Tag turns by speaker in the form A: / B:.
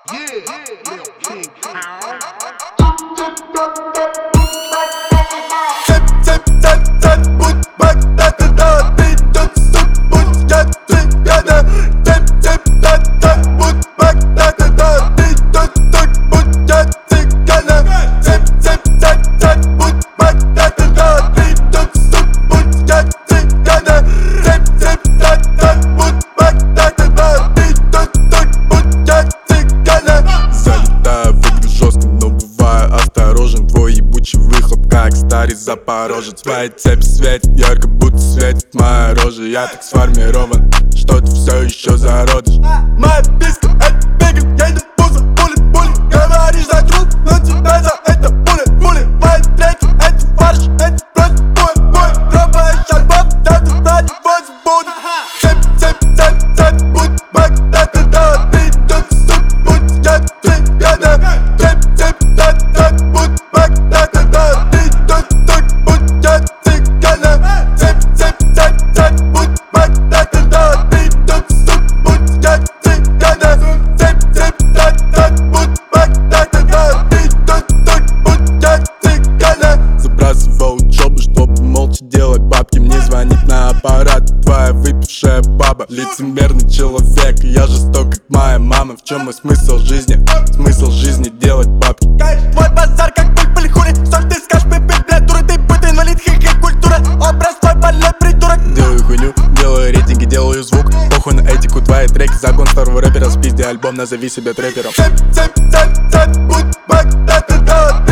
A: Как старый запорожец. Твои цепи светят ярко, будто светит моя рожа. Я так сформирован, что ты все еще зародишь. Моя писка — это бегель, я иду пузо, пули. Говоришь за труд, но тебя за это пули. Мои треки — это фарш, это просто бой. Дропаешь альбом, да ты на него забудешь. Цепь, будь бак, ты тут суп, будь я цыгана. Цепь, будь бак, ты тут будь я цыгана. Цепь, будь бак, ты тут суп, будь я цыгана. Цепь, будь бак, ты тут будь я цыгана. Забрасывал учебу, чтобы молча делать бабки. Мне звонит на аппарат твоя выпившая баба. Лицемерный человек, я жесток, как моя мама. В чем мой смысл жизни? Смысл жизни делать бабки.
B: Твой базар как пыль хули. Что ты скажешь, бля, дура, ты будь инвалид, культура. Образ твой больной придурок.
A: Делаю хуйню, делаю рейтинги, делаю звук. Похуй на этику, твои треки. Загон старого рэпера, спизди альбом, назови себя трэпером.
B: Цепь, будь бак,